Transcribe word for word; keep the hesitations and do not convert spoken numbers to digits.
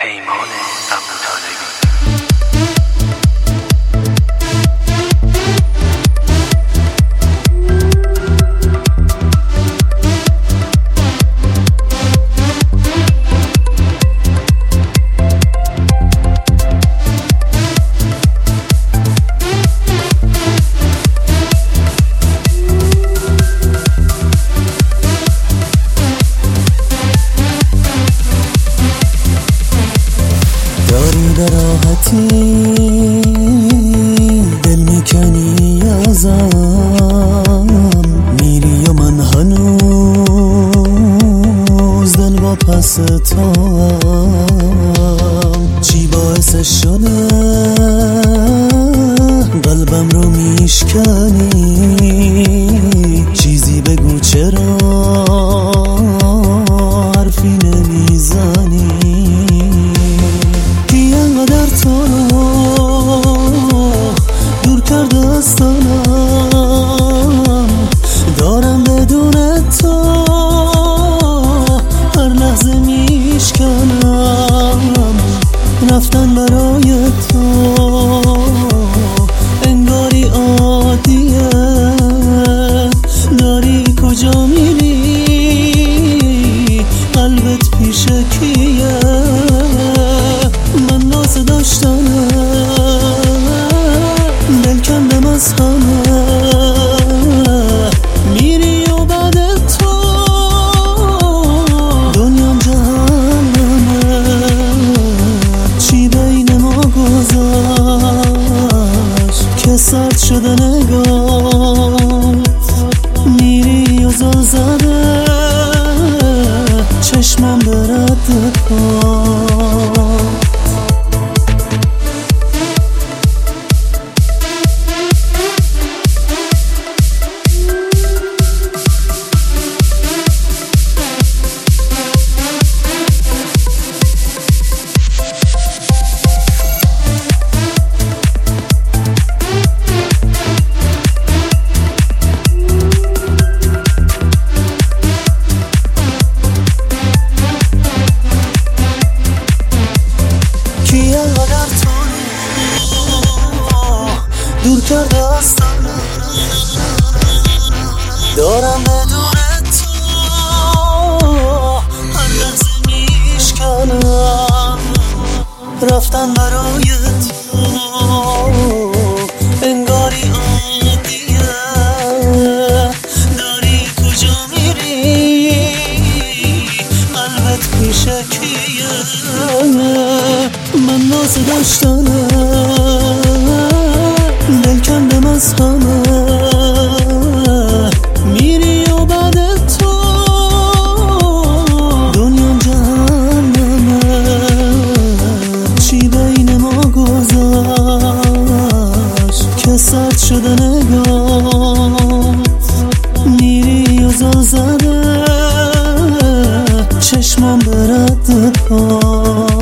پیمان ابوطالبی. داری به راحتی دل میکنی ازم، میری و من هنوز دل با پس توام. چی باعث شده قلبم رو میشکنی؟ چیزی بگو چرا حرفی نمیزنی؟ دور کرده از دلم، دارم بدون تو هر لحظه میشکنم. رفتن برای تو انگاری عادیه، داری کجا میری؟ قلبت پیش کیه؟ من ناز داشتنه دل کندم از همه، میری و بعد تو دنیام جهنمه. چی بین ما گذشت که سرد شده نگات؟ میری و زل زده چشمم به رد پا. دور کرده از دلم، دارم بدون تو هر لحظه میشکنم. رفتن برای تو انگاری عادیه، داری کجا میری؟ قلبت پیش کیه؟ من ناز داشتنه دل کندم از همه، میری و بعد تو دنیام جهنمه. چی بین ما گذشت که سرد شده نگات؟ میری و زل زده چشمم به رد پا.